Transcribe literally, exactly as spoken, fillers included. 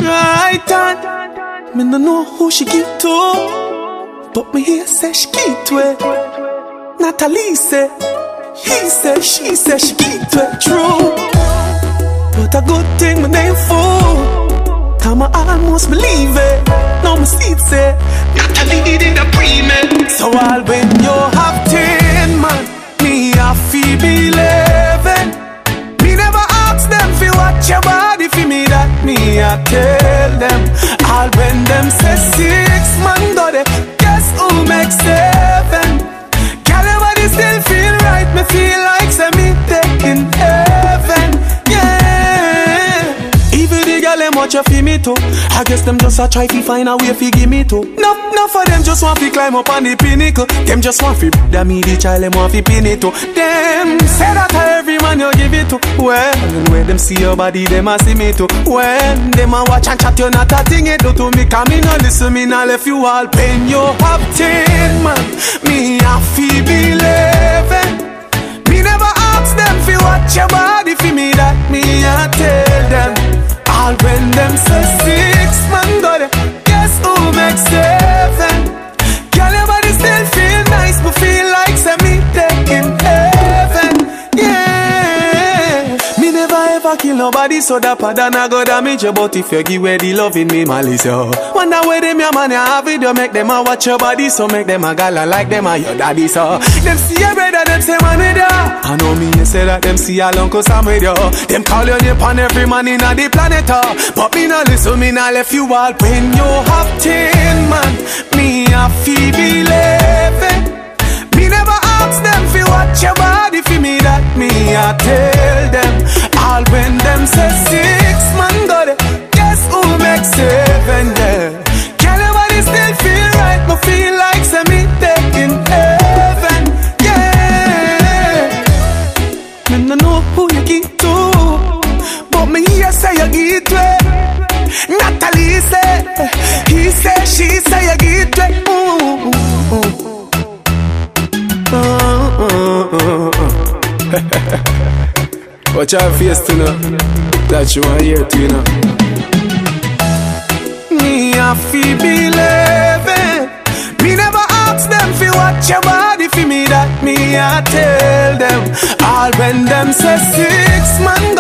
right on. Me no know who she give to, but me hear say she give to it. Natalie say, he say, she say she give to it. True, but a good thing my name fool. Come I almost believe it. Now my seat say Natalie did a pre-med. So all when you have ten man, me I feel believing. Me never ask them fi watch your body fi me that me I tell them. All when them say six man got it, guess who makes seven? Can everybody still feel right? Me feel like say me taking heaven. Yeah. Even the girl them watch you fi me too. I guess them just a try fi find a way fi give me too. No, no for them just want fi climb up on the pinnacle. Them just want fi that me the child them want fi pin it too. Them say that every man you give it to. Well, and when them see your body, them a see me too. When them a watch and chat, you not a thing it do to me. Cause me no listen, me no left you all pain. You have ten man, me a fi believing. Me never ask them fi watch your body fi me that me a tell them. All when them say six man got it, guess who makes seven? Girl, your body still feel nice, but feel like say me taking heaven. Yeah. Me never ever kill nobody, so that pardon I go damage you. But if you give away the love in me, malice yo. Wonder where them your man you have it, you make them a watch your body, so make them a gala like them a your daddy so. Them see your brother, them say man with ya. I know me you say that them see your uncle Sam with you. Them call your name on every man in the planet uh. But me no listen, me no left you all. When you have ten man, me a fi believing. Me never ask them fi watch your body fi me that me I tell them. All when them say six man got it, guess who makes seven? Yeah. Can nobody still feel right? Me feel like say me taking heaven. Yeah. Me no know who you give to, but me hear say you give to it. Natalie say, he say, she say you give to it. Ooh, ooh, ooh. Uh, uh, uh, uh. Watch our face to know that you want here to you know. Me a fi believing. Me never ask them fi watch your body fi me that me I tell them. All when them say six man